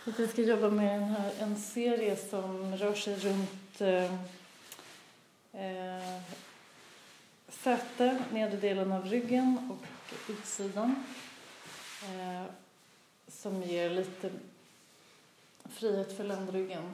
Vi ska jobba med en serie som rör sig runt säte, nedre delen av ryggen och utsidan. Som ger lite frihet för ländryggen.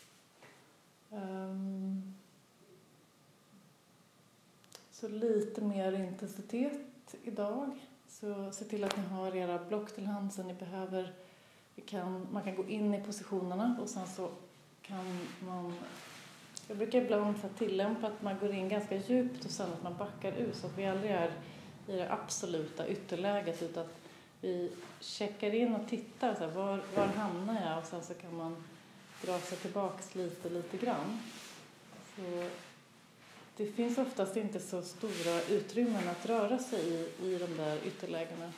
Så lite mer intensitet idag. Så se till att ni har era block till hand så ni behöver. Man kan gå in i positionerna och sen så kan man. Jag brukar ibland tillämpa att man går in ganska djupt och sen att man backar ut så att vi aldrig är i det absoluta ytterläget utan att vi checkar in och tittar så här, var hamnar jag och sen så kan man dra sig tillbaks lite grann. Så det finns oftast inte så stora utrymmen att röra sig i de där ytterlägena.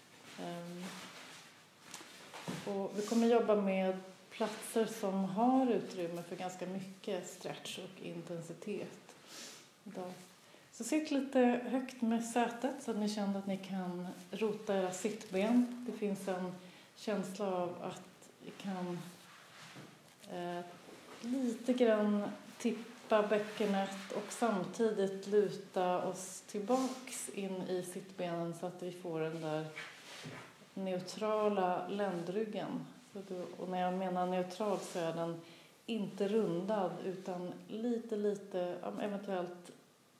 Och vi kommer jobba med platser som har utrymme för ganska mycket stretch och intensitet idag. Så sitt lite högt med sätet så att ni känner att ni kan rota era sittben. Det finns en känsla av att vi kan lite grann tippa bäckenet och samtidigt luta oss tillbaks in i sittbenen så att vi får den där neutrala ländryggen. Och när jag menar neutral så är den inte rundad utan lite eventuellt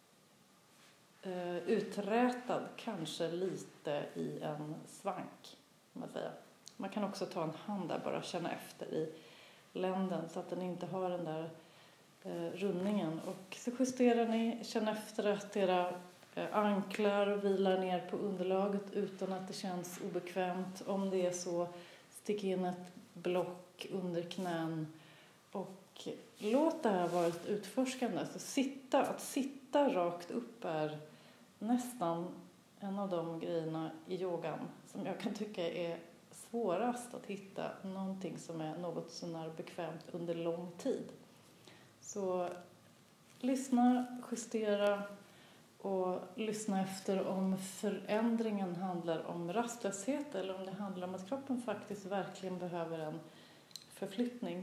uträtad, kanske lite i en svank. Man säger. Man kan också ta en hand där bara känna efter i länden så att den inte har den där rundningen. Och så justerar ni, känn efter att era anklar vilar ner på underlaget utan att det känns obekvämt. Om det är så, stick in ett block under knän och låt det här vara ett utforskande. Så att sitta rakt upp är nästan en av de grejerna i yogan som jag kan tycka är svårast att hitta någonting som är något sånär bekvämt under lång tid. Så lyssna, justera och lyssna efter om förändringen handlar om rastlöshet eller om det handlar om att kroppen faktiskt verkligen behöver en förflyttning.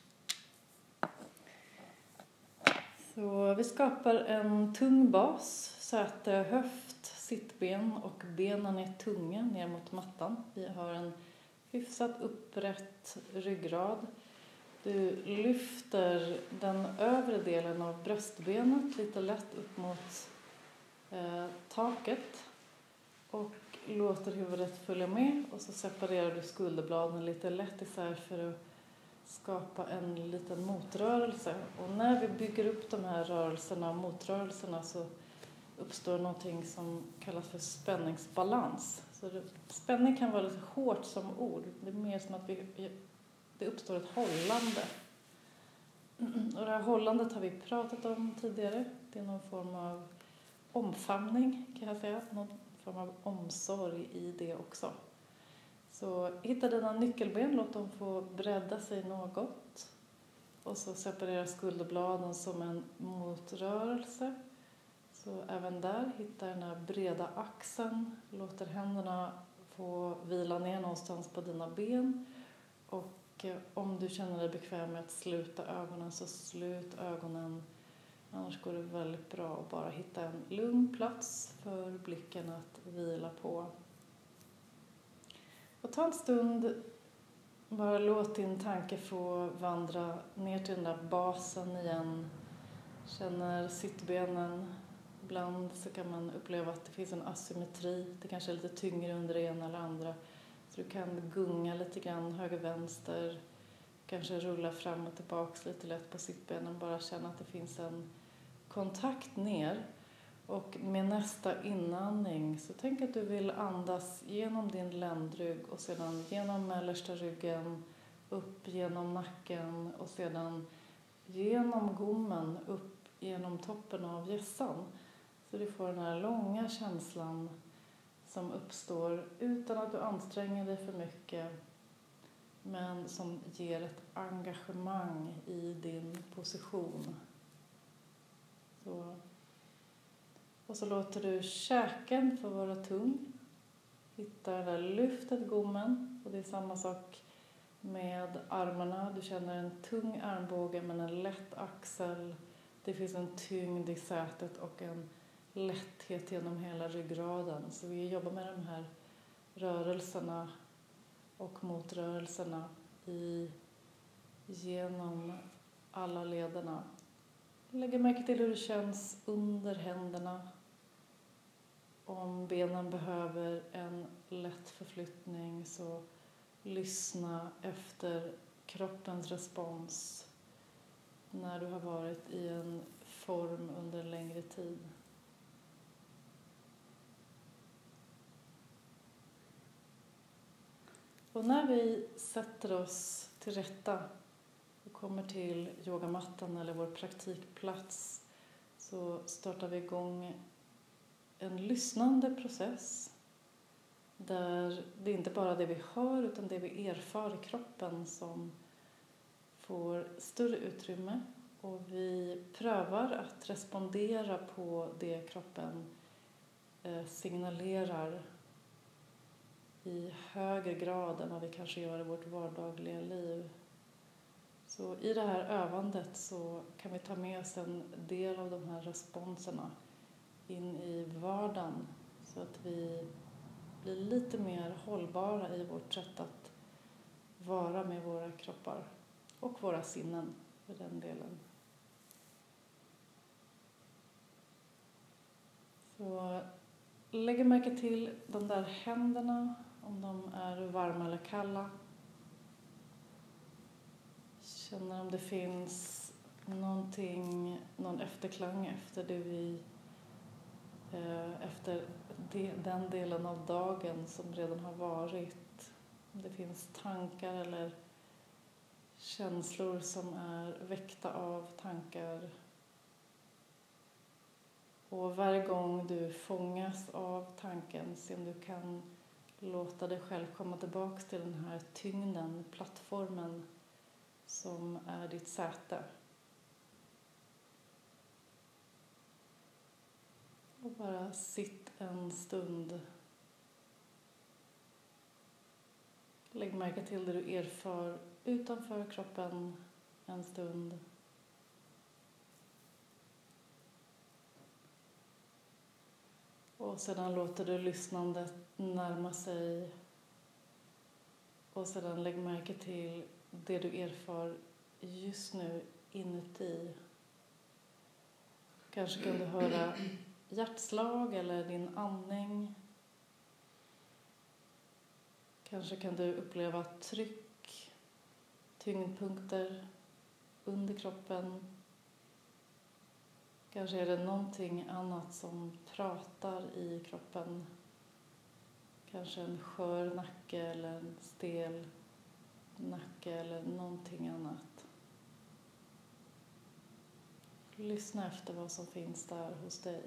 Så vi skapar en tung bas, säte, höft, sittben och benen är tunga ner mot mattan. Vi har en hyfsat upprätt ryggrad. Du lyfter den övre delen av bröstbenet lite lätt upp mot taket och låter huvudet följa med och så separerar du skulderbladen lite lätt isär för att skapa en liten motrörelse. Och när vi bygger upp de här rörelserna, motrörelserna, så uppstår någonting som kallas för spänningsbalans. Så spänning kan vara lite hårt som ord. Det är mer som att det uppstår ett hållande. Och det här hållandet har vi pratat om tidigare. Det är någon form av omfamning kan jag säga. Någon form av omsorg i det också. Så hitta dina nyckelben, låt dem få bredda sig något. Och så separera skulderbladen som en motrörelse. Så även där, hitta den här breda axeln. Låter händerna få vila ner någonstans på dina ben. Och om du känner dig bekväm med att sluta ögonen så slut ögonen. Annars går det väldigt bra att bara hitta en lugn plats för blicken att vila på. Och ta en stund, bara låt din tanke få vandra ner till den där basen igen. Känner sittbenen. Ibland så kan man uppleva att det finns en asymmetri. Det kanske är lite tyngre under det ena eller andra. Så du kan gunga lite grann höger-vänster. Kanske rulla fram och tillbaka lite lätt på sittbenen. Bara känna att det finns en kontakt ner. Och med nästa inandning så tänk att du vill andas genom din ländrygg och sedan genom mellersta ryggen, upp genom nacken och sedan genom gommen upp genom toppen av hjässan. Så du får den här långa känslan som uppstår utan att du anstränger dig för mycket men som ger ett engagemang i din position. Så. Och så låter du käken få vara tung. Hitta det där lyftet gommen. Och det är samma sak med armarna. Du känner en tung armbåge men en lätt axel. Det finns en tyngd i sätet och en lätthet genom hela ryggraden. Så vi jobbar med de här rörelserna och motrörelserna genom alla lederna. Lägg märke till hur det känns under händerna. Om benen behöver en lätt förflyttning så lyssna efter kroppens respons när du har varit i en form under en längre tid. Och när vi sätter oss till rätta och kommer till yogamattan eller vår praktikplats så startar vi igång en lyssnande process där det inte bara är det vi hör utan det vi erfar i kroppen som får större utrymme, och vi prövar att respondera på det kroppen signalerar i högre grad än vad vi kanske gör i vårt vardagliga liv. Så i det här övandet så kan vi ta med oss en del av de här responserna in i vardagen så att vi blir lite mer hållbara i vårt sätt att vara med våra kroppar och våra sinnen för den delen. Så lägg märke till de där händerna, om de är varma eller kalla. Känner om det finns någon efterklang efter den delen av dagen som redan har varit. Om det finns tankar eller känslor som är väckta av tankar. Och varje gång du fångas av tanken, se om du kan låta dig själv komma tillbaka till den här tyngden, plattformen som är ditt säte. Och bara sitt en stund. Lägg märke till det du erfar utanför kroppen en stund. Och sedan låter du lyssnandet närma sig. Och sedan lägg märke till det du erfar just nu inuti. Kanske kan du höra hjärtslag eller din andning. Kanske kan du uppleva tryck, tyngdpunkter under kroppen. Kanske är det någonting annat som pratar i kroppen. Kanske en skör nacke eller en stel nacke eller någonting annat. Lyssna efter vad som finns där hos dig.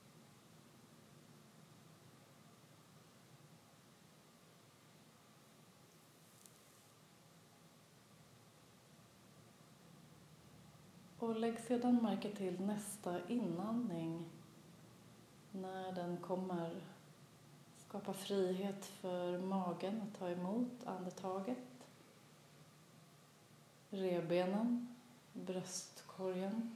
Och lägg sedan märke till nästa inandning. När den kommer. Skapa frihet för magen att ta emot andetaget. Revbenen, bröstkorgen.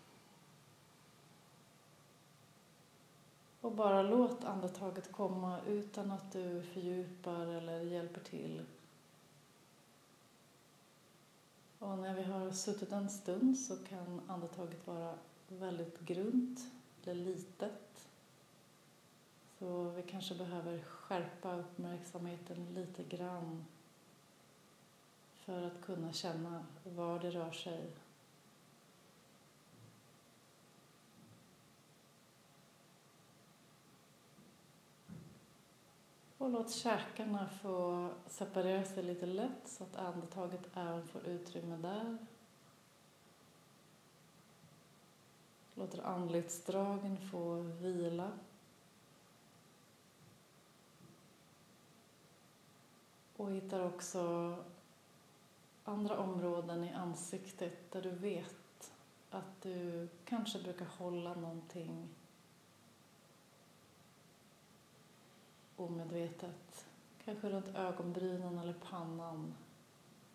Och bara låt andetaget komma utan att du fördjupar eller hjälper till. Och när vi har suttit en stund så kan andetaget vara väldigt grunt eller litet. Så vi kanske behöver skärpa uppmärksamheten lite grann för att kunna känna var det rör sig. Och låt käkarna få separera sig lite lätt så att andetaget även får utrymme där. Låter anletsdragen få vila. Och hittar också andra områden i ansiktet där du vet att du kanske brukar hålla någonting omedvetet. Kanske runt ögonbrynen eller pannan.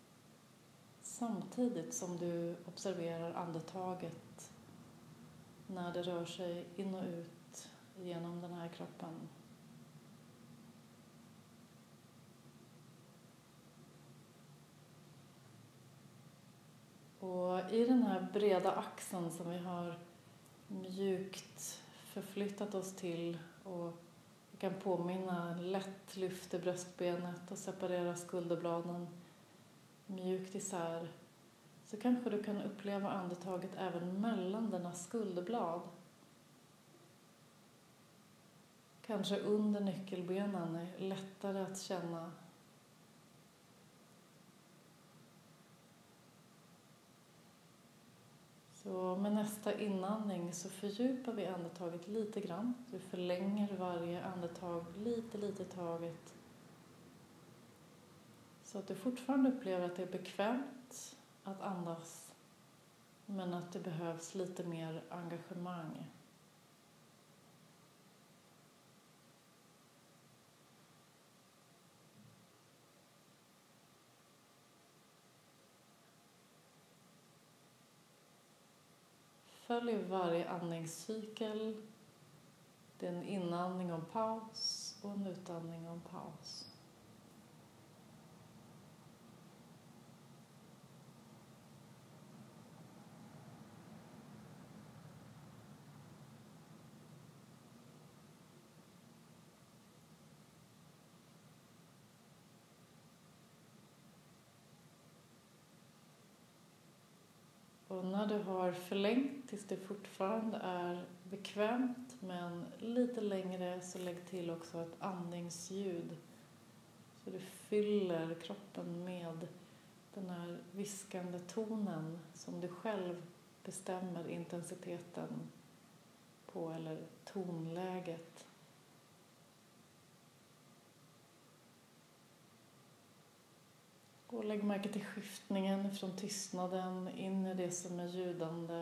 samtidigt som du observerar andetaget när det rör sig in och ut genom den här kroppen. Och i den här breda axeln som vi har mjukt förflyttat oss till, och vi kan påminna lätt lyfter bröstbenet och separera skulderbladen mjukt isär, så kanske du kan uppleva andetaget även mellan dina skulderblad. Kanske under nyckelbenen är lättare att känna. Så med nästa inandning så fördjupar vi andetaget lite grann. Du förlänger varje andetag lite taget. Så att du fortfarande upplever att det är bekvämt att andas, men att det behövs lite mer engagemang. Följ varje andningscykel. Det är en inandning om paus och en utandning om paus. Och när du har förlängt tills det fortfarande är bekvämt men lite längre, så lägg till också ett andningsljud. Så du fyller kroppen med den här viskande tonen som du själv bestämmer intensiteten på, eller tonläget. Och lägg märke till skiftningen från tystnaden in i det som är ljudande.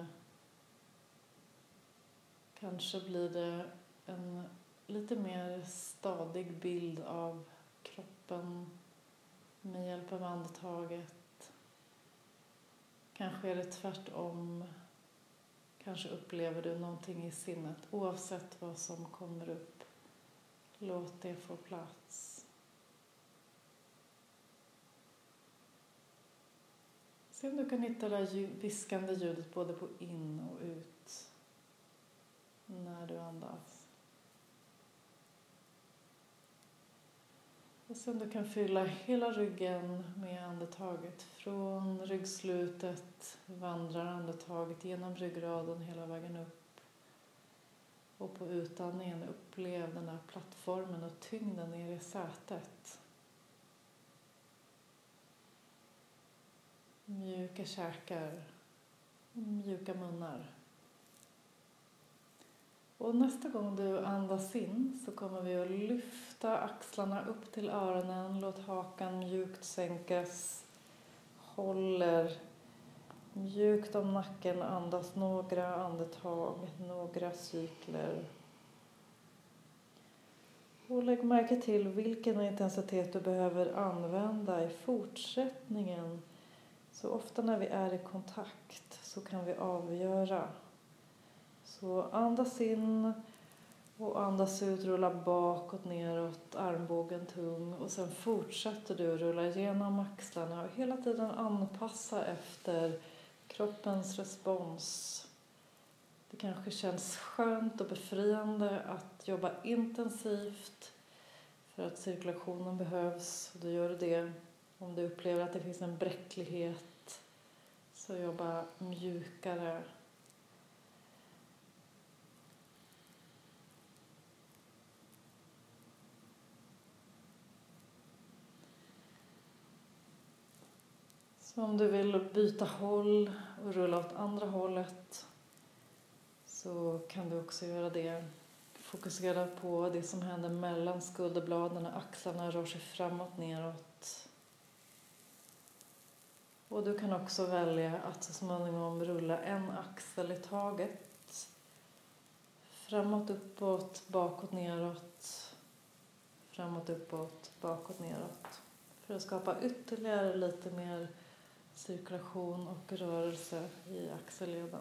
Kanske blir det en lite mer stadig bild av kroppen med hjälp av andetaget. Kanske är det tvärtom. Kanske upplever du någonting i sinnet. Oavsett vad som kommer upp, låt det få plats. Se om du kan hitta det viskande ljudet både på in och ut när du andas. Och se om du kan fylla hela ryggen med andetaget. Från ryggslutet vandrar andetaget genom ryggraden hela vägen upp. Och på utandningen upplev den här plattformen och tyngden ner i sätet. Mjuka käkar, mjuka munnar. Och nästa gång du andas in så kommer vi att lyfta axlarna upp till öronen. Låt hakan mjukt sänkas. Håller mjukt om nacken. Andas några andetag, några cykler. Och lägg märke till vilken intensitet du behöver använda i fortsättningen. Så ofta när vi är i kontakt så kan vi avgöra. Så andas in och andas ut, rulla bakåt, neråt, armbågen tung. Och sen fortsätter du rulla igenom axlarna och hela tiden anpassa efter kroppens respons. Det kanske känns skönt och befriande att jobba intensivt för att cirkulationen behövs. Då gör du det. Om du upplever att det finns en bräcklighet, så jobba mjukare. Så om du vill byta håll och rulla åt andra hållet, så kan du också göra det. Fokusera på det som händer mellan skulderbladen när axlarna rör sig framåt, neråt. Och du kan också välja att så småningom rulla en axel i taget. Framåt, uppåt, bakåt, neråt. Framåt, uppåt, bakåt, neråt. För att skapa ytterligare lite mer cirkulation och rörelse i axelleden.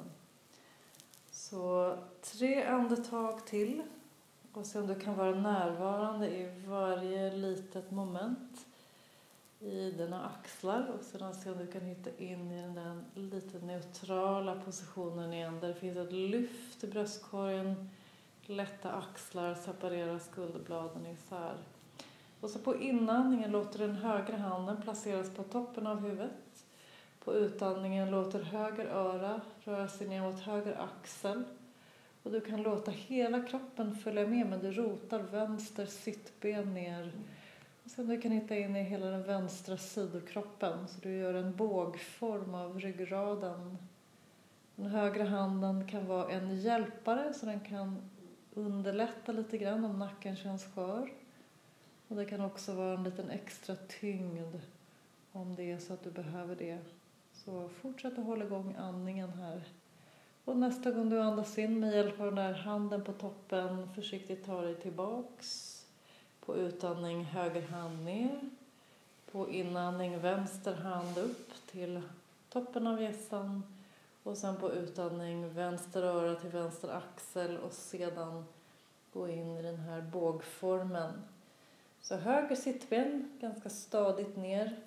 Så 3 andetag till. Och se om du kan vara närvarande i varje litet moment i dina axlar. Och sedan se om du kan hitta in i den där lite neutrala positionen igen. Där det finns ett lyft i bröstkorgen. Lätta axlar, separera skulderbladen isär. Och så på inandningen låter den högra handen placeras på toppen av huvudet. På utandningen låter höger öra röra sig ner mot höger axel. Och du kan låta hela kroppen följa med, men du rotar vänster sittben ner. Och sen du kan hitta in i hela den vänstra sidokroppen. Så du gör en bågform av ryggraden. Den högra handen kan vara en hjälpare, så den kan underlätta lite grann om nacken känns skör. Och det kan också vara en liten extra tyngd om det är så att du behöver det. Så fortsätt att hålla igång andningen här. Och nästa gång du andas in med hjälp av den där handen på toppen, försiktigt ta dig tillbaks. På utandning höger hand ner. På inandning vänster hand upp till toppen av hjässan. Och sen på utandning vänster öra till vänster axel och sedan gå in i den här bågformen. Så höger sittben ganska stadigt ner.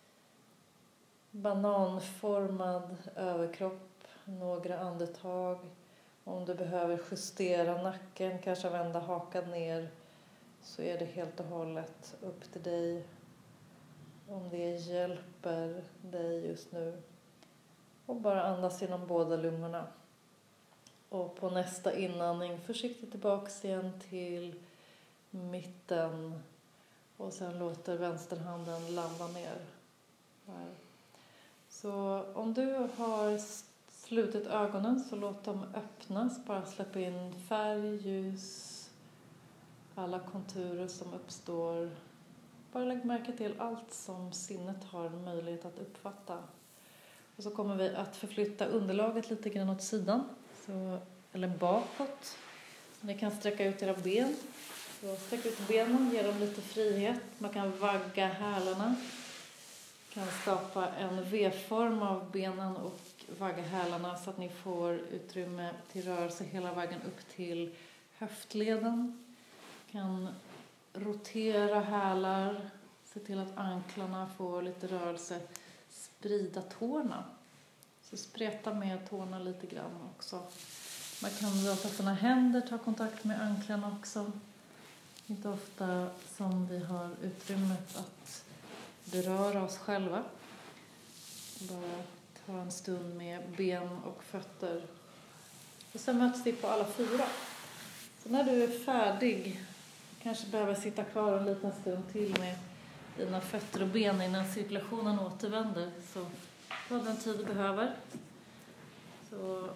Bananformad överkropp. Några andetag. Om du behöver justera nacken, kanske vända hakan ner, så är det helt och hållet upp till dig. Om det hjälper dig just nu. Och bara andas genom båda lungorna. Och på nästa inandning försiktigt tillbaks igen till mitten. Och sen låter vänsterhanden landa ner. Här. Så om du har slutit ögonen så låt dem öppnas. Bara släpp in färg, ljus, alla konturer som uppstår. Bara lägg märke till allt som sinnet har en möjlighet att uppfatta. Och så kommer vi att förflytta underlaget lite grann åt sidan. Eller bakåt. Ni kan sträcka ut era ben. Så sträck ut benen, ge dem lite frihet. Man kan vagga hälarna. Kan skapa en V-form av benen och vagga hälarna så att ni får utrymme till rörelse hela vägen upp till höftleden. Kan rotera hälar, se till att anklarna får lite rörelse, sprida tårna. Så spreta med tårna lite grann också. Man kan låta sina händer ta kontakt med anklarna också. Inte ofta som vi har utrymmet att beröra oss själva. Bara ta en stund med ben och fötter. Och sen möts vi på alla 4. Så när du är färdig, kanske behöver sitta kvar en liten stund till med dina fötter och ben innan cirkulationen återvänder. Så ta den tid du behöver. Så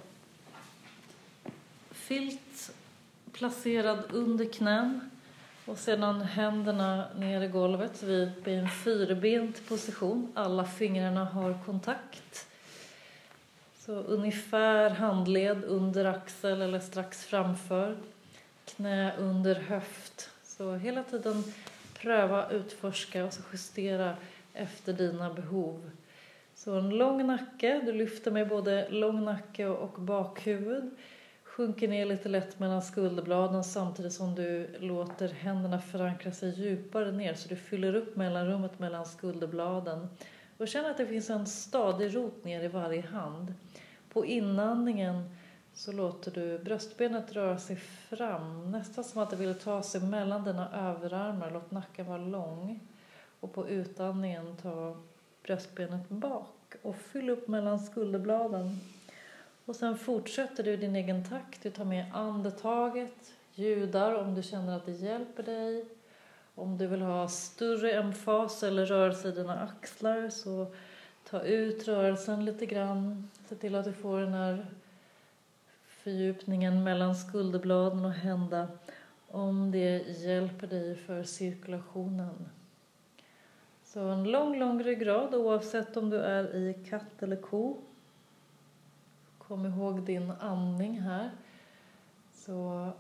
filt placerad under knän. Och sedan händerna ner i golvet så vi är i en 4-bent position. Alla fingrarna har kontakt. Så ungefär handled under axel eller strax framför. Knä under höft. Så hela tiden pröva, utforska och så justera efter dina behov. Så en lång nacke. Du lyfter med både lång nacke och bakhuvud. Sjunker ner lite lätt mellan skulderbladen samtidigt som du låter händerna förankra sig djupare ner. Så du fyller upp mellanrummet mellan skulderbladen. Och känner att det finns en stadig rot ner i varje hand. På inandningen så låter du bröstbenet röra sig fram. Nästan som att det vill ta sig mellan dina överarmar. Låt nacken vara lång. Och på utandningen ta bröstbenet bak. Och fyll upp mellan skulderbladen. Och sen fortsätter du i din egen takt. Du tar med andetaget, ljudar om du känner att det hjälper dig. Om du vill ha större emfas eller rörelse i dina axlar så ta ut rörelsen lite grann. Se till att du får den här fördjupningen mellan skulderbladen och hända. Om det hjälper dig för cirkulationen. Så en lång ryggrad oavsett om du är i katt eller ko. Kom ihåg din andning här. Så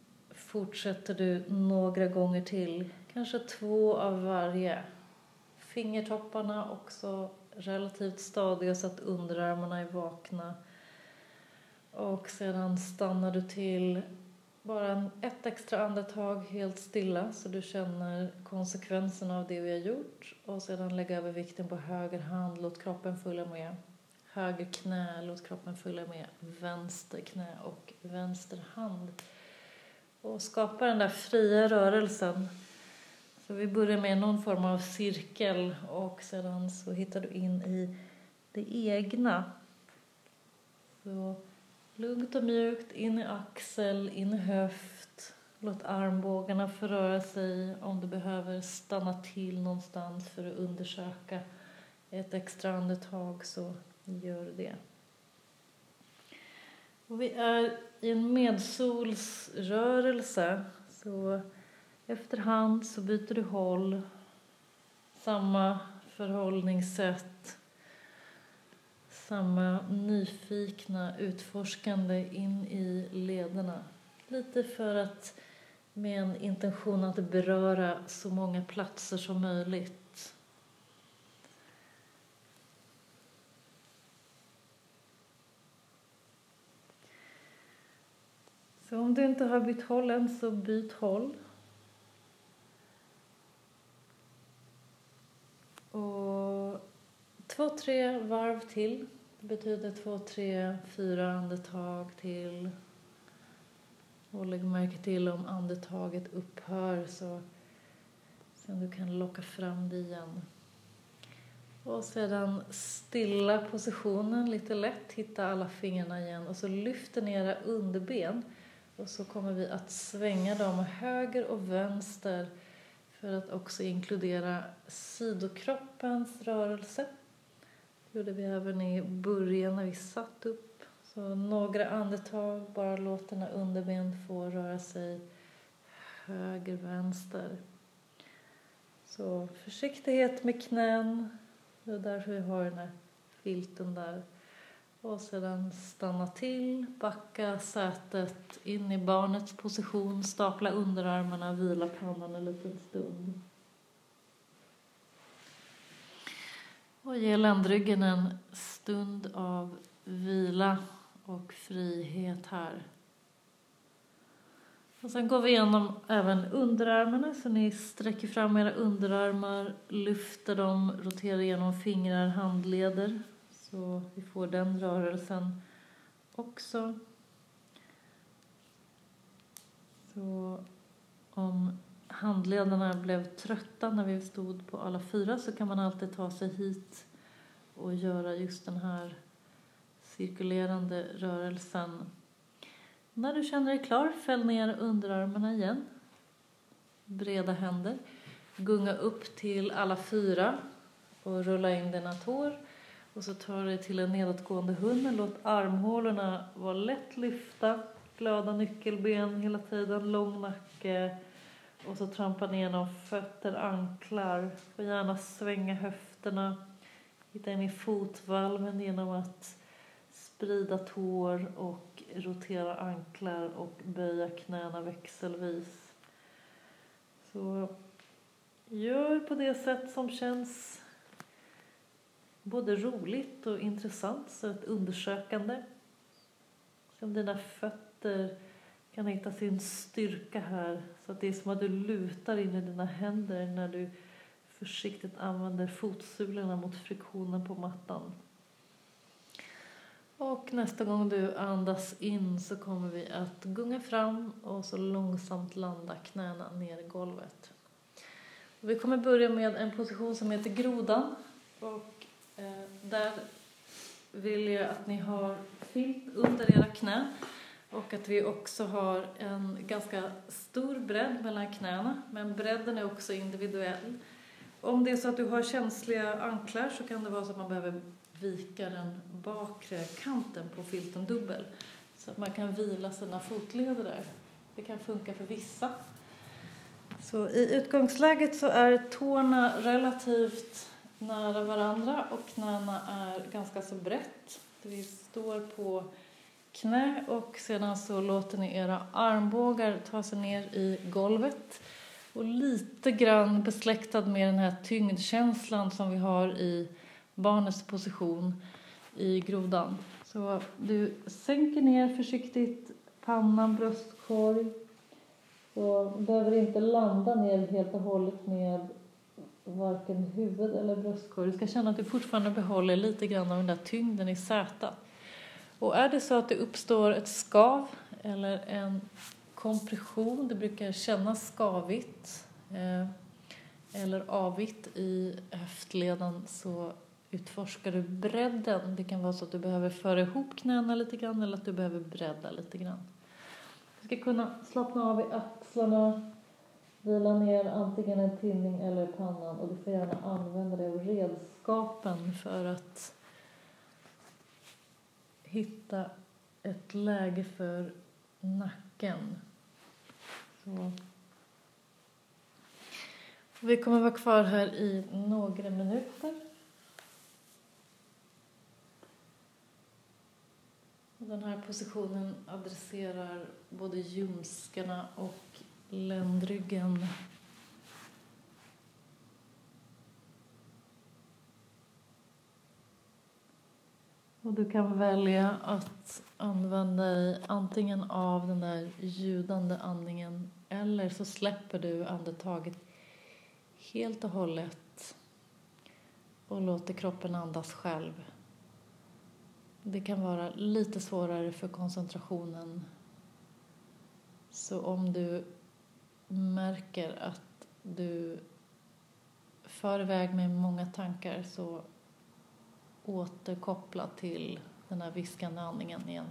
fortsätter du några gånger till. Kanske 2 av varje. fingertopparna också relativt stadiga så att underarmarna är vakna. Och sedan stannar du till bara ett extra andetag helt stilla så du känner konsekvenserna av det vi har gjort. Och sedan lägga över vikten på höger hand, låt kroppen följa med. Höger knä, låt kroppen följa med. Vänster knä och vänster hand. Och skapa den där fria rörelsen. Så vi börjar med någon form av cirkel och sedan så hittar du in i det egna. Så lugnt och mjukt in i axel, in i höft. Låt armbågarna förröra sig om du behöver stanna till någonstans för att undersöka ett extra andetag så gör det. Och vi är i en medsolsrörelse så efterhand så byter du håll. Samma förhållningssätt. Samma nyfikna utforskande in i lederna. Lite för att med en intention att beröra så många platser som möjligt. Så om du inte har bytt håll än så byt håll. Och 2-3 varv till. Det betyder 2-3-4 andetag till. Och lägg märke till om andetaget upphör så sen du kan locka fram det igen. Och sedan stilla positionen lite lätt. Hitta alla fingrarna igen. Och så lyfter ner era underben. Och så kommer vi att svänga dem höger och vänster. För att också inkludera sidokroppens rörelse. Det gjorde vi även i början när vi satt upp. Så några andetag, bara låt dina underben få röra sig höger, vänster. Så försiktighet med knän. Det är därför vi har den här filten där. Och sedan stanna till, backa sätet in i barnets position, stapla underarmarna, vila pannan en liten stund. Och ge ländryggen en stund av vila och frihet här. Och sen går vi igenom även underarmarna så ni sträcker fram era underarmar, lyfter dem, roterar igenom fingrar, handleder. Så vi får den rörelsen också. Så om handlederna blev trötta när vi stod på alla 4 så kan man alltid ta sig hit och göra just den här cirkulerande rörelsen. När du känner dig klar, fäll ner underarmarna igen. Breda händer. Gunga upp till alla 4 och rulla in dina tår. Och så tar du till en nedåtgående hund. Låt armhålorna vara lätt lyfta. Glada nyckelben hela tiden. Lång nacke. Och så trampa ner genom fötter, anklar. Och gärna svänga höfterna. Hitta in i fotvalven genom att sprida tår och rotera anklar och böja knäna växelvis. Så gör på det sätt som känns både roligt och intressant, så ett undersökande. Som dina fötter kan hitta sin styrka här. Så att det är som att du lutar in i dina händer när du försiktigt använder fotsulorna mot friktionen på mattan. Och nästa gång du andas in så kommer vi att gunga fram och så långsamt landa knäna ner i golvet. Och vi kommer börja med en position som heter grodan. Och där vill jag att ni har filt under era knän. Och att vi också har en ganska stor bredd mellan knäna. Men bredden är också individuell. Om det är så att du har känsliga anklar så kan det vara så att man behöver vika den bakre kanten på filten dubbel. Så att man kan vila sina fotleder där. Det kan funka för vissa. Så i utgångsläget så är tårna relativt nära varandra och knäna är ganska så brett. Vi står på knä och sedan så låter ni era armbågar ta sig ner i golvet. Och lite grann besläktad med den här tyngdkänslan som vi har i barnets position i grodan. Så du sänker ner försiktigt pannan, bröstkorg. Så behöver inte landa ner helt och hållet med varken huvud eller bröstkorg. Du ska känna att du fortfarande behåller lite grann av den där tyngden i sätet. Och är det så att det uppstår ett skav eller en kompression, det brukar kännas skavigt eller avigt i höftleden, så utforskar du bredden. Det kan vara så att du behöver föra ihop knäna lite grann eller att du behöver bredda lite grann. Du ska kunna slappna av i axlarna, vila ner antingen en tinning eller pannan, och du får gärna använda det av redskapen för att hitta ett läge för nacken. Så. Vi kommer vara kvar här i några minuter. Den här positionen adresserar både ljumskarna och ländryggen. Och du kan välja att använda dig antingen av den där ljudande andningen, eller så släpper du andetaget helt och hållet och låter kroppen andas själv. Det kan vara lite svårare för koncentrationen. Så om du märker att du far iväg med många tankar, så återkoppla till den här viskande andningen igen.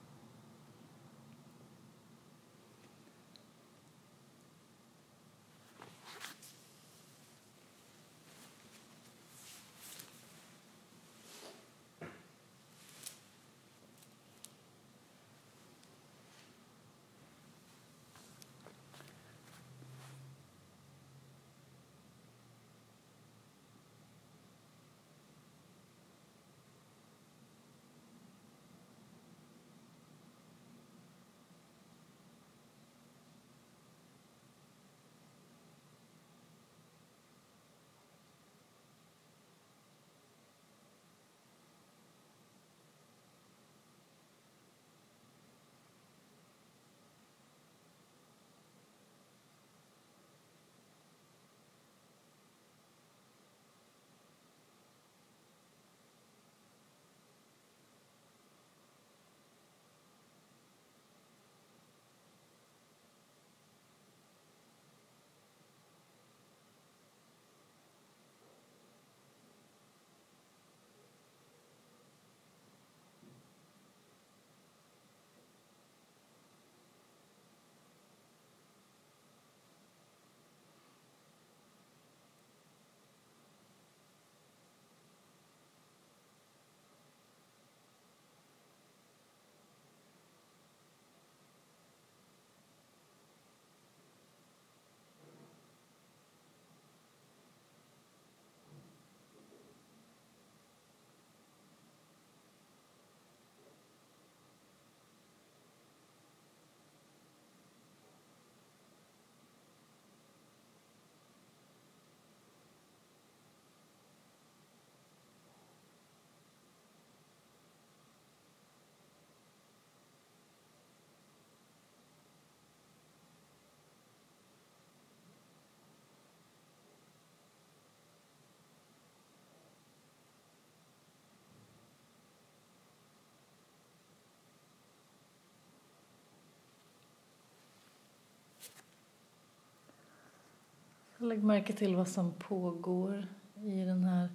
Lägg märke till vad som pågår i den här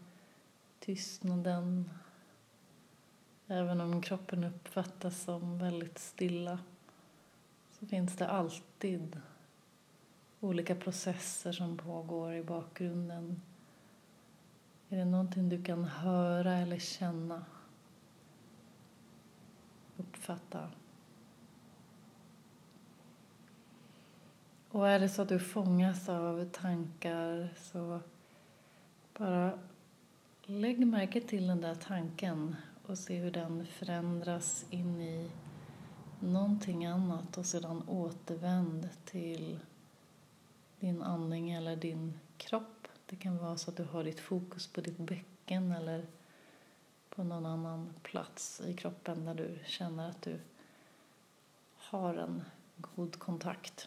tystnaden. Även om kroppen uppfattas som väldigt stilla, så finns det alltid olika processer som pågår i bakgrunden. Är det någonting du kan höra eller känna? Uppfatta. Och är det så att du fångas av tankar, så bara lägg märke till den där tanken och se hur den förändras in i någonting annat, och sedan återvänd till din andning eller din kropp. Det kan vara så att du har ditt fokus på ditt bäcken eller på någon annan plats i kroppen där du känner att du har en god kontakt.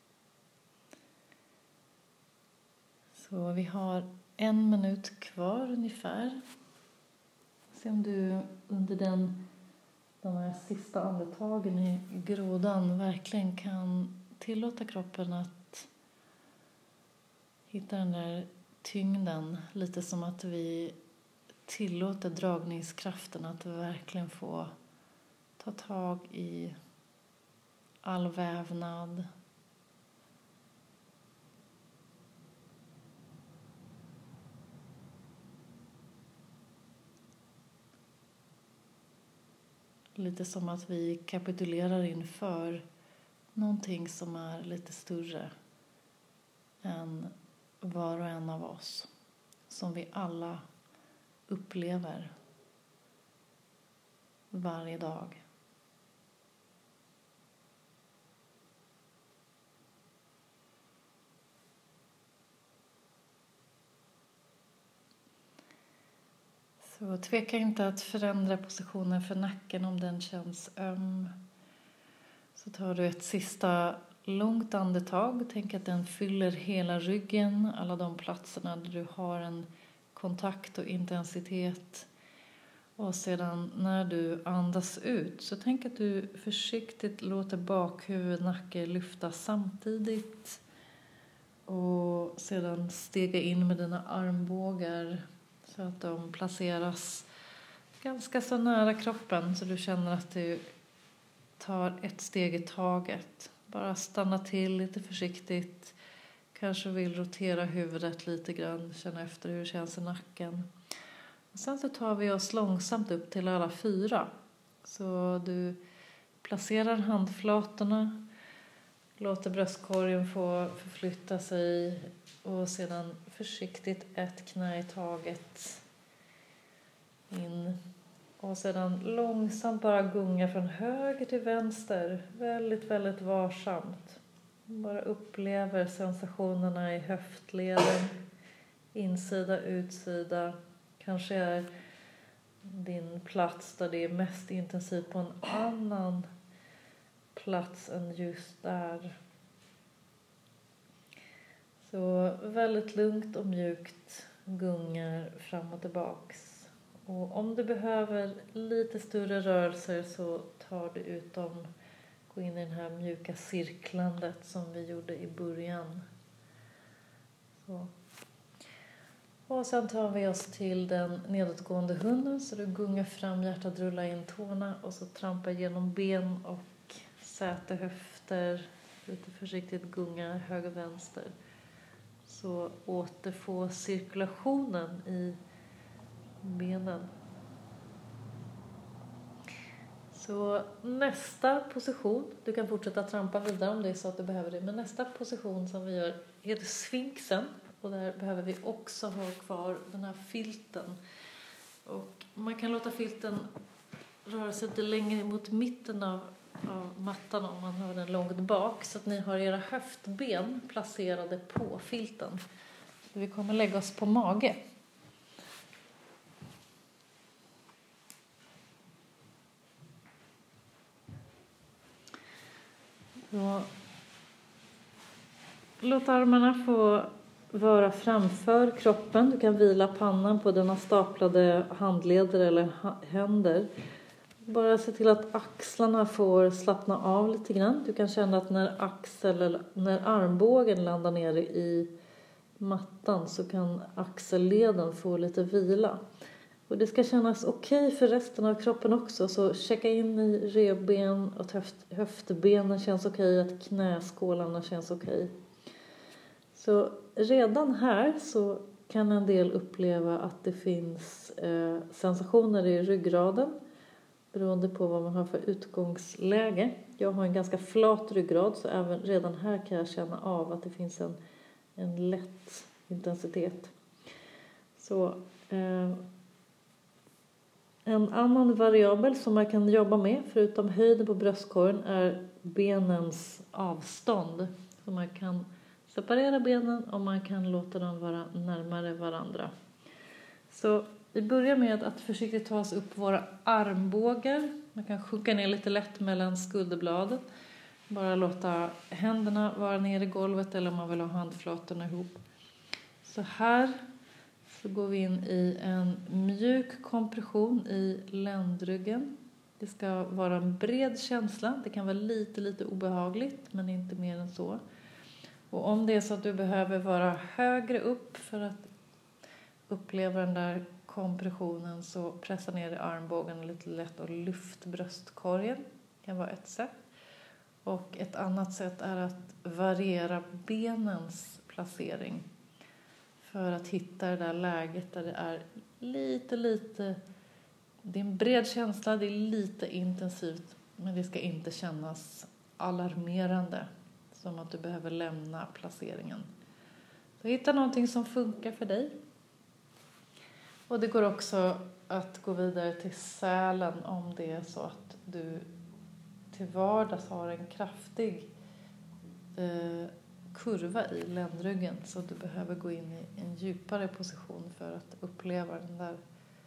Så vi har 1 minut kvar ungefär. Se om du under de här sista andetagen i grodan verkligen kan tillåta kroppen att hitta den där tyngden. Lite som att vi tillåter dragningskraften att verkligen få ta tag i all vävnad. Lite som att vi kapitulerar inför någonting som är lite större än var och en av oss. Som vi alla upplever varje dag. Så tveka inte att förändra positionen för nacken om den känns öm. Så tar du ett sista långt andetag. Tänk att den fyller hela ryggen. Alla de platserna där du har en kontakt och intensitet. Och sedan när du andas ut så tänk att du försiktigt låter bakhuvud och nacke lyfta samtidigt. Och sedan stega in med dina armbågar så att de placeras ganska så nära kroppen så du känner att du tar ett steg i taget. Bara stanna till lite försiktigt. Kanske vill rotera huvudet lite grann. Känna efter hur det känns i nacken. Och sen så tar vi oss långsamt upp till alla 4. Så du placerar handflatorna. Låter bröstkorgen få förflytta sig. Och sedan försiktigt ett knä i taget. In. Och sedan långsamt bara gunga från höger till vänster. Väldigt, väldigt varsamt. Bara upplever sensationerna i höftleden. Insida, utsida. Kanske är din plats där det är mest intensivt på en annan plats än just där. Så väldigt lugnt och mjukt gungar fram och tillbaks. Och om du behöver lite större rörelser så tar du ut dem. Gå in i det här mjuka cirklandet som vi gjorde i början. Så. Och sen tar vi oss till den nedåtgående hunden. Så du gungar fram, hjärtat rullar in tårna. Och så trampar genom ben och säte, höfter. Lite försiktigt gungar höger, vänster. Så återfå cirkulationen i benen. Så nästa position, du kan fortsätta trampa vidare om det är så att du behöver det. Men nästa position som vi gör heter sfinxen. Och där behöver vi också ha kvar den här filten. Och man kan låta filten röra sig lite längre mot mitten av mattan om man har den långt bak. Så att ni har era höftben placerade på filten. Så vi kommer lägga oss på mage. Så, låt armarna få vara framför kroppen. Du kan vila pannan på dina staplade handleder eller händer. Bara se till att axlarna får slappna av lite grann. Du kan känna att när armbågen landar ner i mattan så kan axelleden få lite vila. Och det ska kännas okej för resten av kroppen också. Så checka in i revben och höftbenen känns okej. Att knäskålarna känns okej. Så redan här så kan en del uppleva att det finns sensationer i ryggraden. Beroende på vad man har för utgångsläge. Jag har en ganska flat ryggrad så även redan här kan jag känna av att det finns en lätt intensitet. Så en annan variabel som man kan jobba med förutom höjden på bröstkorgen är benens avstånd. Så man kan separera benen och man kan låta dem vara närmare varandra. Så vi börjar med att försiktigt ta oss upp våra armbågar. Man kan sjunka ner lite lätt mellan skulderbladen. Bara låta händerna vara ner i golvet eller om man vill ha handflatorna ihop. Så här så går vi in i en mjuk kompression i ländryggen. Det ska vara en bred känsla. Det kan vara lite obehagligt men inte mer än så. Och om det är så att du behöver vara högre upp för att uppleva den där kompressionen, så pressa ner i armbågen lite lätt och lyft bröstkorgen. Det kan vara ett sätt. Och ett annat sätt är att variera benens placering. För att hitta det där läget där det är lite. Det är en bred känsla, det är lite intensivt. Men det ska inte kännas alarmerande. Som att du behöver lämna placeringen. Så hitta någonting som funkar för dig. Och det går också att gå vidare till sälen om det är så att du till vardags har en kraftig kurva i ländryggen. Så att du behöver gå in i en djupare position för att uppleva den där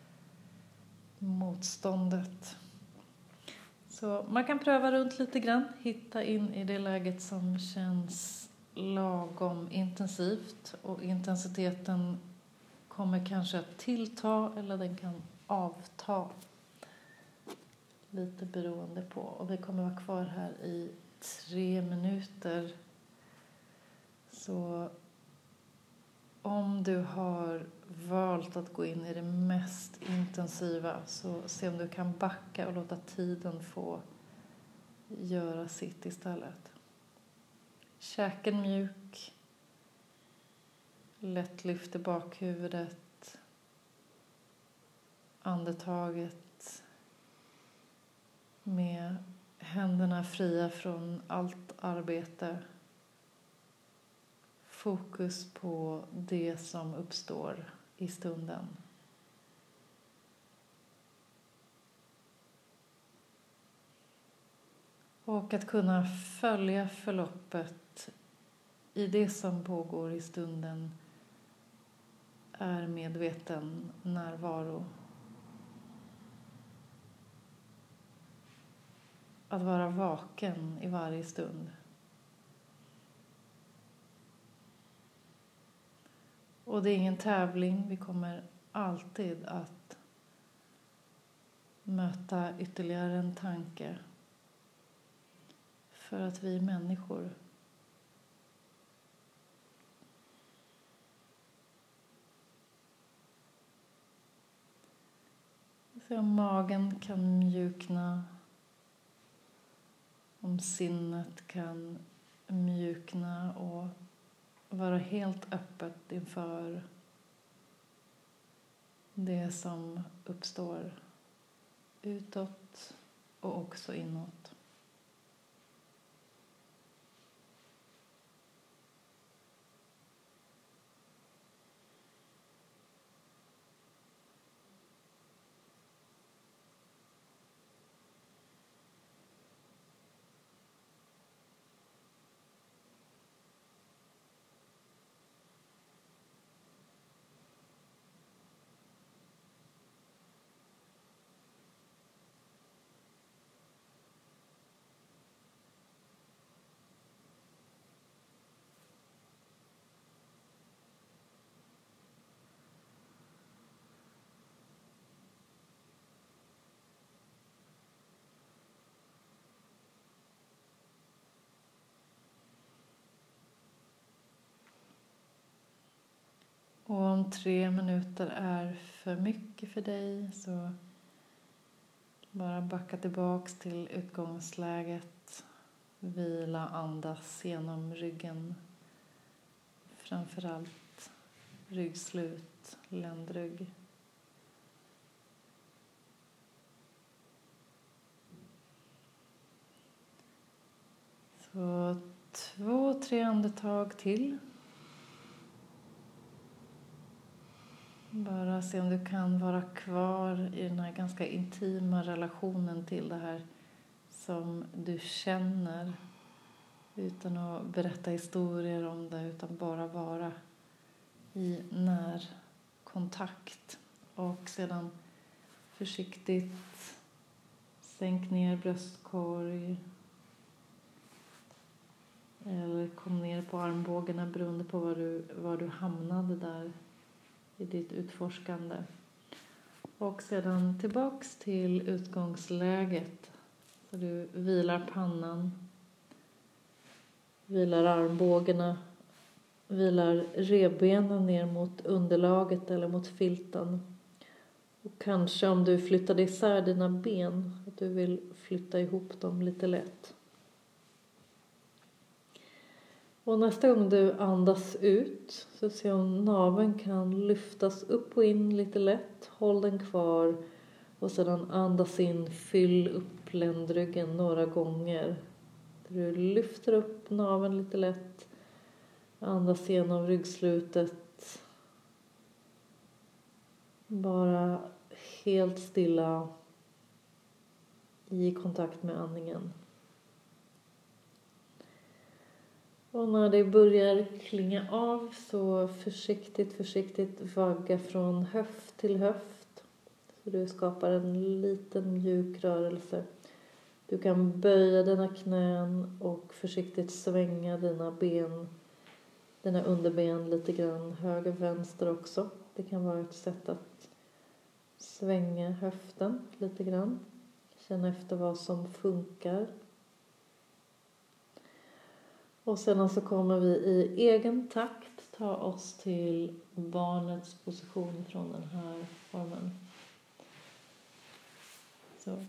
motståndet. Så man kan pröva runt lite grann. Hitta in i det läget som känns lagom intensivt. Och intensiteten kommer kanske att tillta eller den kan avta. Lite beroende på. Och vi kommer vara kvar här i 3 minuter. Så om du har valt att gå in i det mest intensiva, så se om du kan backa och låta tiden få göra sitt istället. Käken mjuk. Lätt lyfter bakhuvudet. Andetaget med händerna fria från allt arbete. Fokus på det som uppstår i stunden. Och att kunna följa förloppet i det som pågår i stunden är medveten närvaro. Att vara vaken i varje stund. Och det är ingen tävling. Vi kommer alltid att möta ytterligare en tanke. För att vi är människor. Så om magen kan mjukna. Om sinnet kan mjukna och vara helt öppet inför det som uppstår utåt och också inåt. Och om 3 minuter är för mycket för dig, så bara backa tillbaks till utgångsläget. Vila, andas genom ryggen. Framförallt ryggslut, ländrygg. Så 2-3 andetag till. Bara se om du kan vara kvar i den här ganska intima relationen till det här som du känner. Utan att berätta historier om det, utan bara vara i närkontakt. Och sedan försiktigt sänk ner bröstkorg. Eller kom ner på armbågarna beroende på var du hamnade där i ditt utforskande. Och sedan tillbaks till utgångsläget. Så du vilar pannan. Vilar armbågarna. Vilar revbenen ner mot underlaget eller mot filten. Och kanske om du flyttade isär dina ben, att du vill flytta ihop dem lite lätt. Och nästa gång du andas ut så se om naveln kan lyftas upp och in lite lätt. Håll den kvar och sedan andas in, fyll upp ländryggen några gånger. Du lyfter upp naveln lite lätt. Andas genom ryggslutet. Bara helt stilla i kontakt med andningen. Och när det börjar klinga av så försiktigt vagga från höft till höft. Så du skapar en liten mjuk rörelse. Du kan böja dina knän och försiktigt svänga dina ben, dina underben lite grann höger vänster också. Det kan vara ett sätt att svänga höften lite grann. Känna efter vad som funkar. Och sedan så kommer vi i egen takt ta oss till barnets position från den här formen. Så.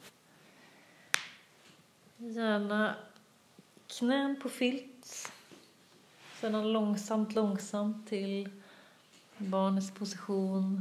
Gärna knän på filt. Sedan långsamt till barnets position.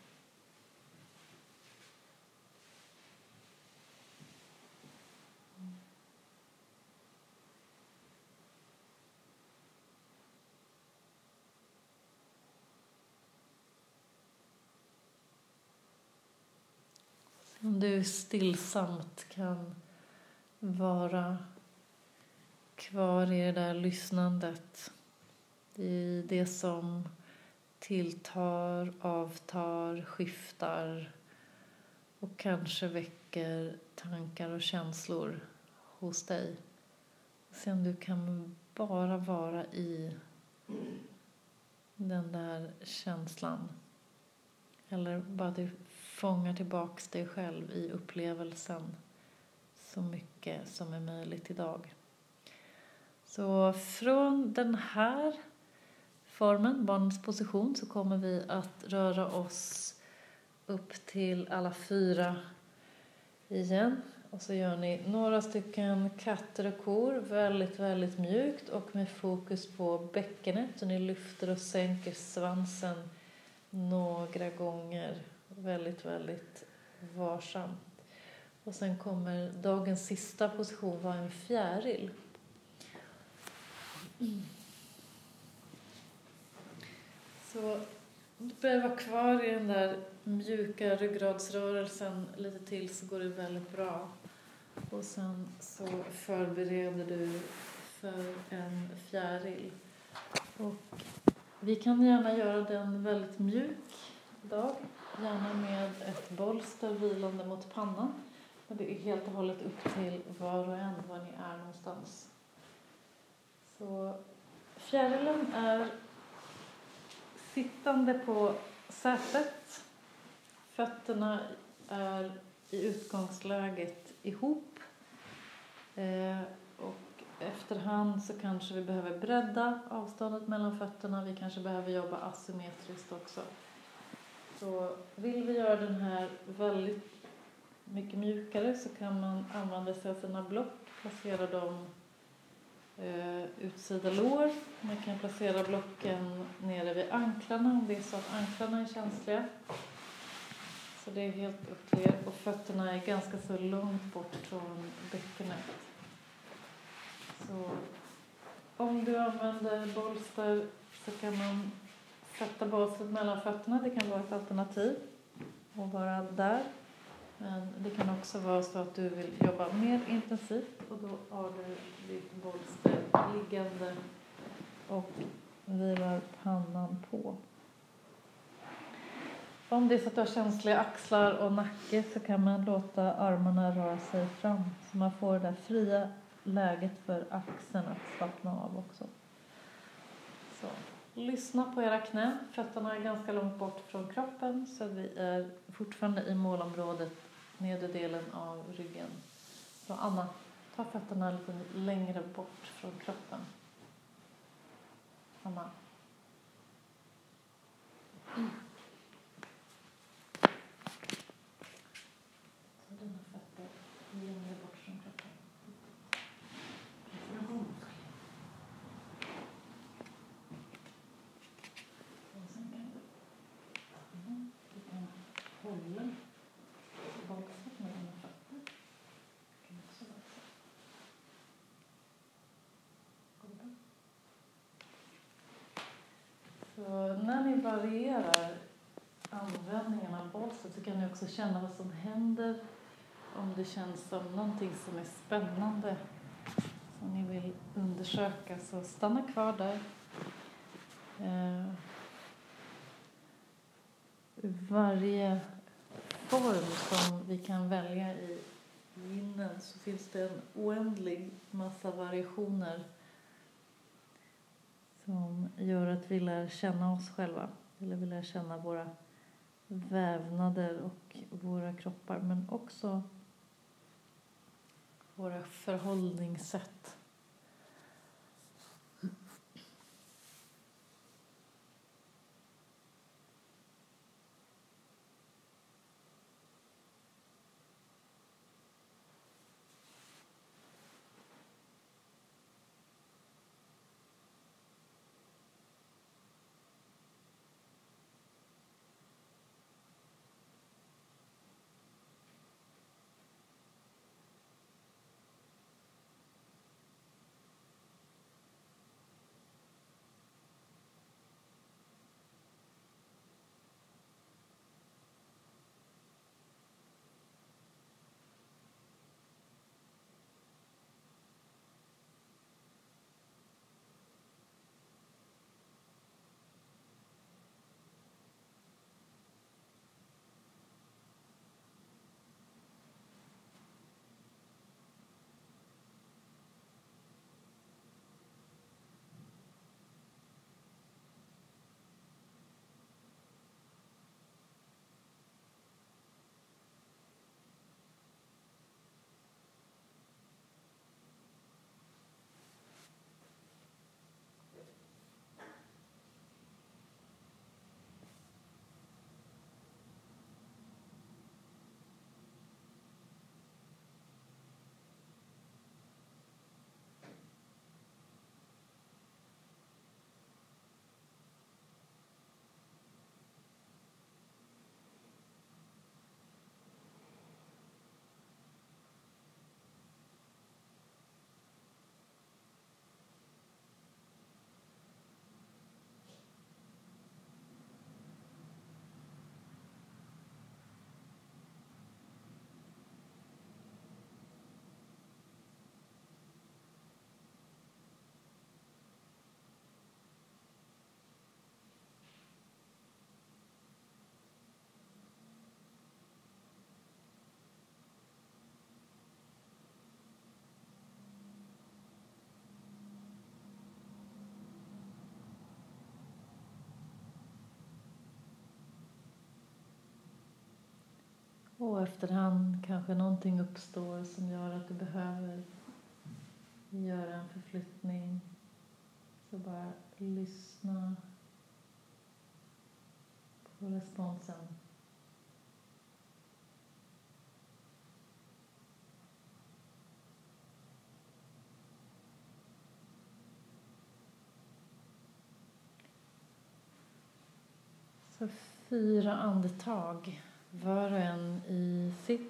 Om du stillsamt kan vara kvar i det där lyssnandet. I det som tilltar, avtar, skiftar och kanske väcker tankar och känslor hos dig. Sen du kan bara vara i den där känslan. Eller bara du fångar tillbaks dig själv i upplevelsen så mycket som är möjligt idag. Så från den här formen, barnets position, så kommer vi att röra oss upp till alla 4 igen. Och så gör ni några stycken katter och kor, väldigt mjukt och med fokus på bäckenet. Så ni lyfter och sänker svansen några gånger, väldigt varsamt. Och sen kommer dagens sista position vara en fjäril. Så du behöver vara kvar i den där mjuka ryggradsrörelsen lite till, så går det väldigt bra. Och sen så förbereder du för en fjäril. Och vi kan gärna göra den väldigt mjuk idag. Gärna med ett bolster vilande mot pannan. Men det är helt och hållet upp till var och en var ni är någonstans. Så fjärilen är sittande på sätet. Fötterna är i utgångsläget ihop. Och efterhand så kanske vi behöver bredda avståndet mellan fötterna. Vi kanske behöver jobba asymmetriskt också. Så vill vi göra den här väldigt mycket mjukare så kan man använda sig av sina block. Placera dem utsida lår. Man kan placera blocken nere vid anklarna om det är så att anklarna är känsliga. Så det är helt upp till er. Och fötterna är ganska så långt bort från bäckenet. Så om du använder bolster så kan man sätta basen mellan fötterna. Det kan vara ett alternativ att vara där. Men det kan också vara så att du vill jobba mer intensivt och då har du ditt bolster liggande och vilar pannan på. Om det är så att du har känsliga axlar och nacke så kan man låta armarna röra sig fram så man får det där fria läget för axeln att slappna av också. Så. Lyssna på era knän. Fötterna är ganska långt bort från kroppen så vi är fortfarande i målområdet, nedre delen av ryggen. Så Anna, ta fötterna lite längre bort från kroppen. Anna. Ta dina fötter längre bort från kroppen. Hålla bolset med dina fötter. Kan också vara så. Så när ni varierar användningen av bolset så kan ni också känna vad som händer. Om det känns som någonting som är spännande som ni vill undersöka så stanna kvar där. Varje form som vi kan välja i minnen så finns det en oändlig massa variationer som gör att vi lär känna oss själva. Eller vi lär känna våra vävnader och våra kroppar men också våra förhållningssätt. Och efterhand kanske någonting uppstår som gör att du behöver göra en förflyttning. Så bara lyssna på responsen. Så 4 andetag, var och en i sitt.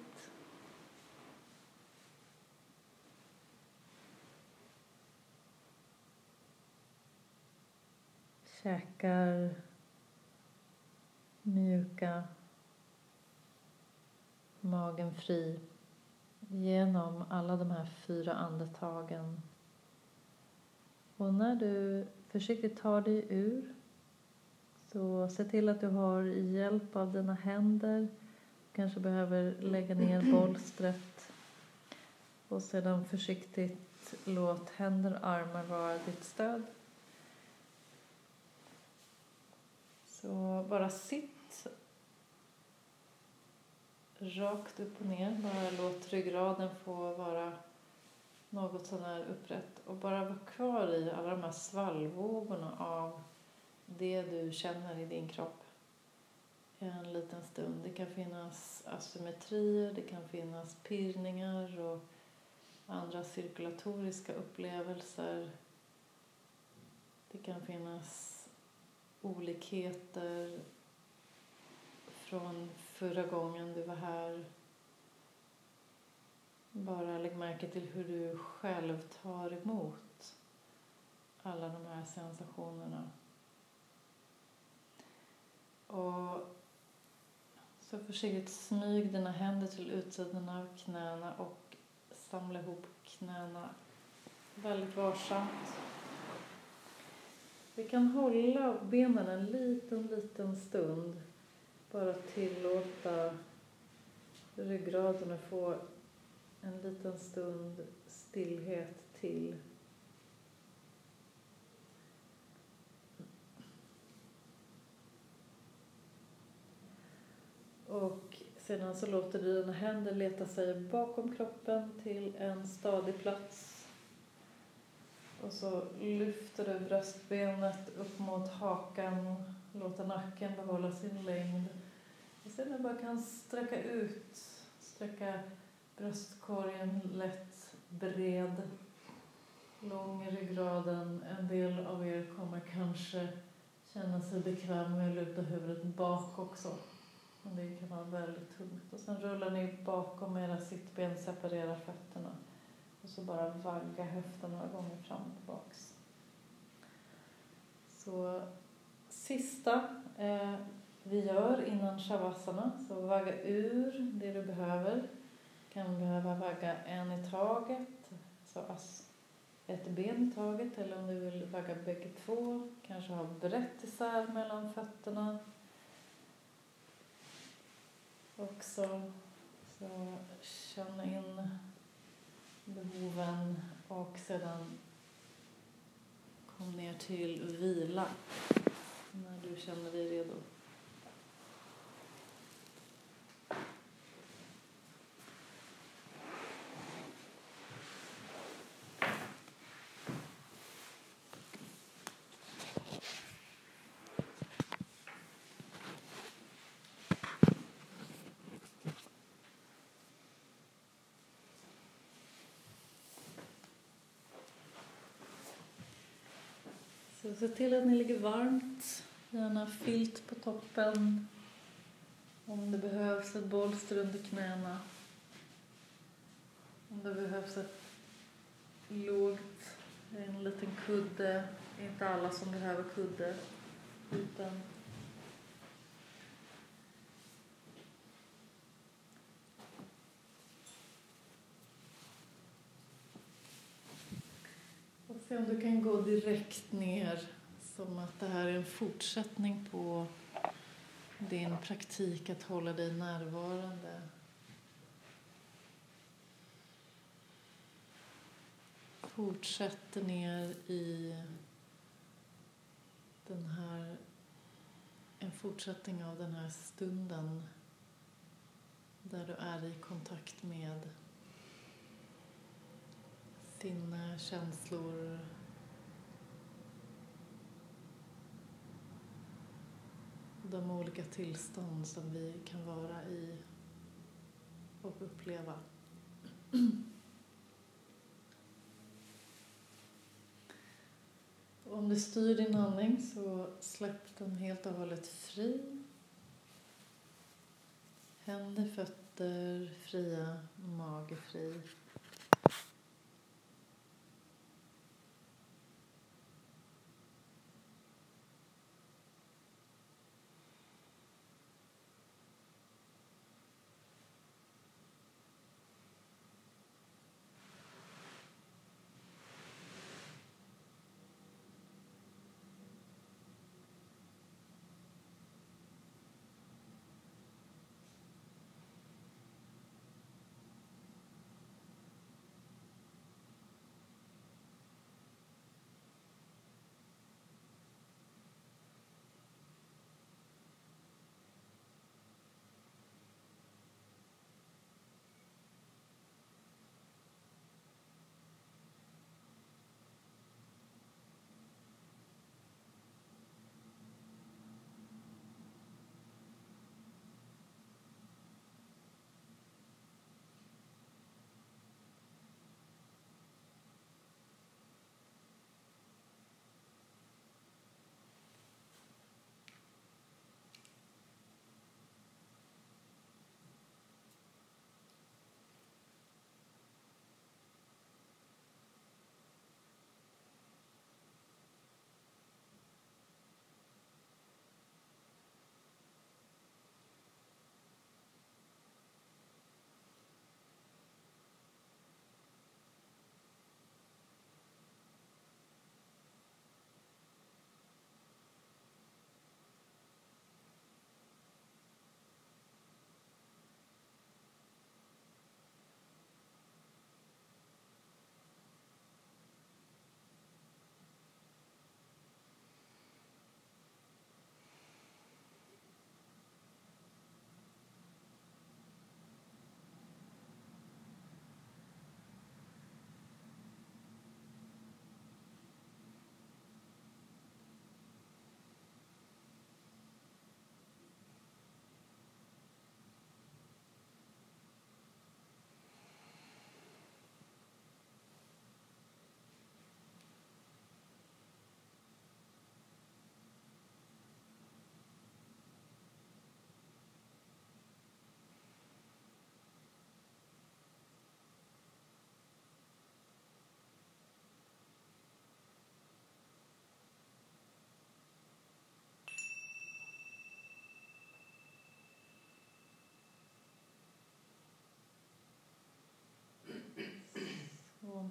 Käkar mjuka, magen fri genom alla de här 4 andetagen. Och när du försiktigt tar dig ur, så se till att du har hjälp av dina händer. Kanske behöver lägga ner bolstret. Och sedan försiktigt låt händer och armar vara ditt stöd. Så bara sitt rakt upp och ner. Bara låt ryggraden få vara något sånär upprätt. Och bara vara kvar i alla de här svallvågorna av det du känner i din kropp. En liten stund. Det kan finnas asymmetrier, det kan finnas pirrningar och andra cirkulatoriska upplevelser. Det kan finnas olikheter från förra gången du var här. Bara lägg märke till hur du själv tar emot alla de här sensationerna. Och så försiktigt smyg dina händer till utsidan av knäna och samla ihop knäna väldigt varsamt. Vi kan hålla benen en liten stund. Bara tillåta ryggraden att få en liten stund stillhet till. Och sedan så låter du dina händer leta sig bakom kroppen till en stadig plats. Och så lyfter du bröstbenet upp mot hakan. Låter nacken behålla sin längd. Och sen du bara kan sträcka ut. Sträcka bröstkorgen lätt bred. Lång i ryggraden. En del av er kommer kanske känna sig bekväm med att luta huvudet bak också. Men det kan vara väldigt tungt. Och sen rullar ni bakom era sittben, separerar fötterna. Och så bara vagga höften några gånger fram och tillbaks. Så sista vi gör innan shavasana. Så vagga ur det du behöver. Kan behöva vagga en i taget. Så ett ben i taget. Eller om du vill vagga bägge två. Kanske ha brett isär mellan fötterna. Och så känna in behoven och sedan kom ner till vila när du känner dig redo. Så se till att ni ligger varmt, gärna filt på toppen. Om det behövs ett bolster under knäna. Om det behövs ett lågt, en liten kudde. Inte alla som behöver kudde. Utan och se om du kan gå direkt ner som att det här är en fortsättning på din praktik att hålla dig närvarande. Fortsätter ner i en fortsättning av den här stunden där du är i kontakt med sinne, känslor, de olika tillstånd som vi kan vara i och uppleva. Om du styr din andning så släpp den helt och hållet fri. Händer, fötter fria, mage fri.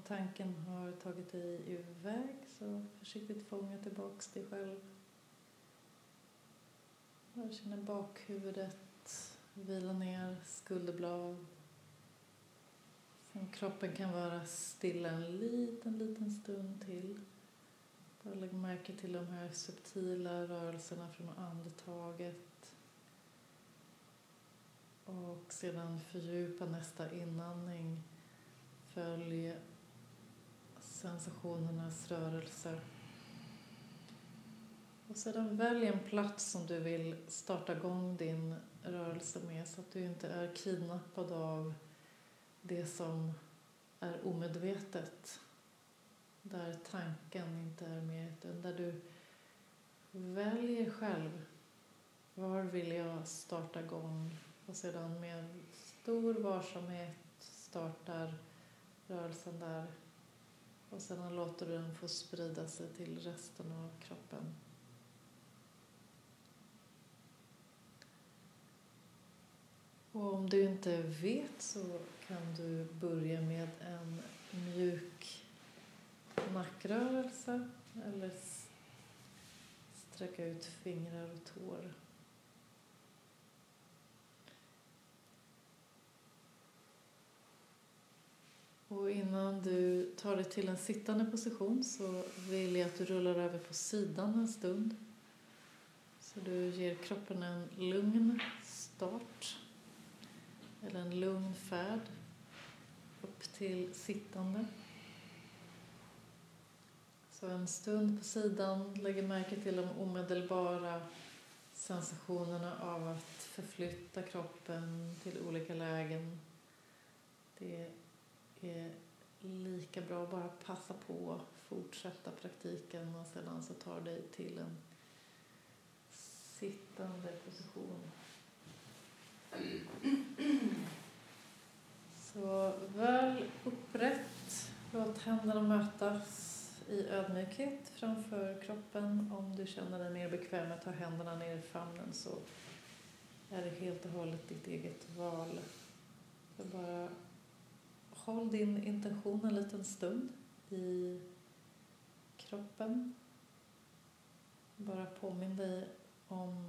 tanken har tagit dig iväg så försiktigt fånga tillbaks dig själv. Jag känner bakhuvudet vila ner, skulderblad. Sen kroppen kan vara stilla en liten stund till. Bara lägg märke till de här subtila rörelserna från andetaget. Och sedan fördjupa nästa inandning. Följ sensationernas rörelser. Och sedan välj en plats som du vill starta igång din rörelse med så att du inte är kidnappad av det som är omedvetet. Där tanken inte är med utan där du väljer själv. Var vill jag starta igång? Och sedan med stor varsamhet startar rörelsen där. Och sedan låter du den få sprida sig till resten av kroppen. Och om du inte vet så kan du börja med en mjuk nackrörelse eller sträcka ut fingrar och tår. Och innan du tar dig till en sittande position så vill jag att du rullar över på sidan en stund. Så du ger kroppen en lugn start. Eller en lugn färd upp till sittande. Så en stund på sidan lägger märke till de omedelbara sensationerna av att förflytta kroppen till olika lägen. Det är lika bra att bara passa på att fortsätta praktiken och sedan så tar dig till en sittande position. Så väl upprätt, låt händerna mötas i ödmjukhet framför kroppen. Om du känner dig mer bekväm att ta händerna ner i famnen så är det helt och hållet ditt eget val. Så bara håll din intention en liten stund i kroppen. Bara påminn dig om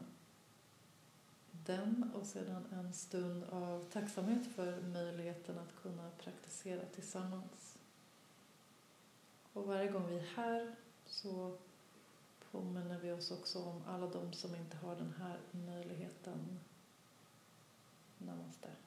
den och sedan en stund av tacksamhet för möjligheten att kunna praktisera tillsammans. Och varje gång vi är här så påminner vi oss också om alla de som inte har den här möjligheten. Namaste.